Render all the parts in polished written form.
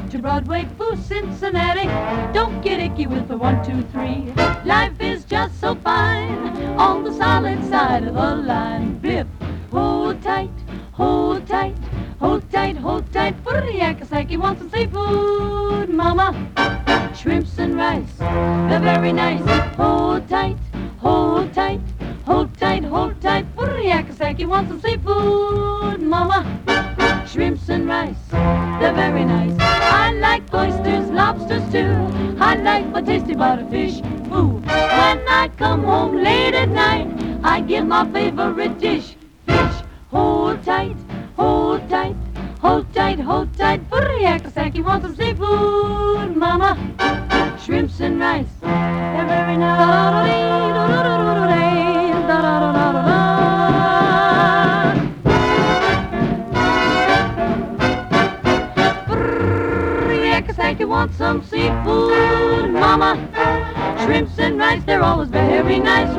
to Broadway, Foo, Cincinnati. Don't get icky with the 1, 2, 3. Life is just so fine on the solid side of the line. Biff, hold tight, hold tight, hold tight, hold tight. Yakasaki wants some seafood, mama. Shrimps and rice, they're very nice. Hold tight, hold tight, hold tight, hold tight. Yakasaki wants some seafood, mama. Shrimps and rice, they're very nice. I like oysters, lobsters too. I like my tasty butterfish. Ooh, when I come home late at night, I get my favorite dish, fish. Hold tight, hold tight, hold tight, hold tight. Yakasaki wants some seafood, mama. Shrimps and rice, they're very nice. Yakasaki wants some seafood, mama. Shrimps and rice, they're always very nice.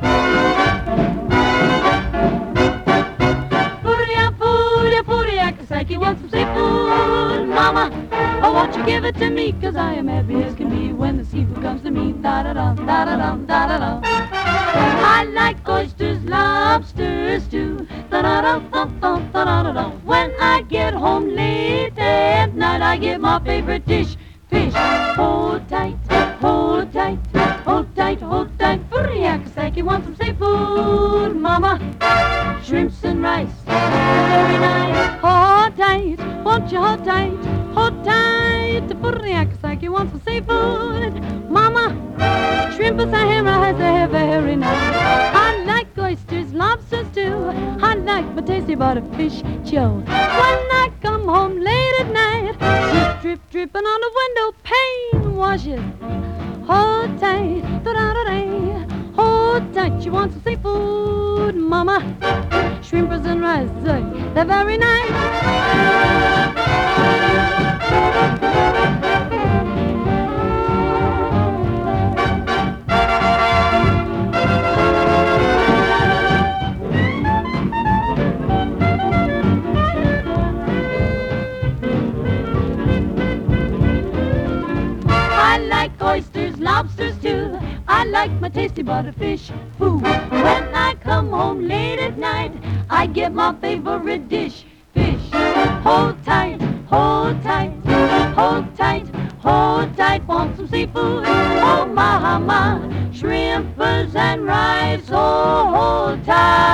Yakasaki wants some seafood, mama. Oh, won't you give it to me? 'Cause I am happy as can be when the seafood comes to me. Da-da-dum, da-da-dum, da-da-dum. I like oysters, lobsters too. Da-da-dum, dum-dum, da-da-dum. When I get home late at night, I get my favorite dish, fish. Hold tight, hold tight, hold tight, hold tight. Yakasaki wants some seafood, mama. Shrimps and rice, very nice. Hold tight, won't you hold tight, hold tight. Yakasaki wants some seafood, mama. Shrimp and rice, they're very nice. I like oysters, lobsters too. I like my tasty butterfish, Joe. When I come home late at night, drip, drip, dripping on the window pane. Wash it, hold tight, da-da-da-da. Hold tight, she wants some seafood, mama. Shrimpers and rice, they're very nice. I like oysters, lobsters too. I like my tasty butterfish, ooh. When I come home late at night, I get my favorite dish, fish. Hold tight, hold tight, hold tight, hold tight. Want some seafood? Oh, mama. Shrimpers and rice, oh, hold tight.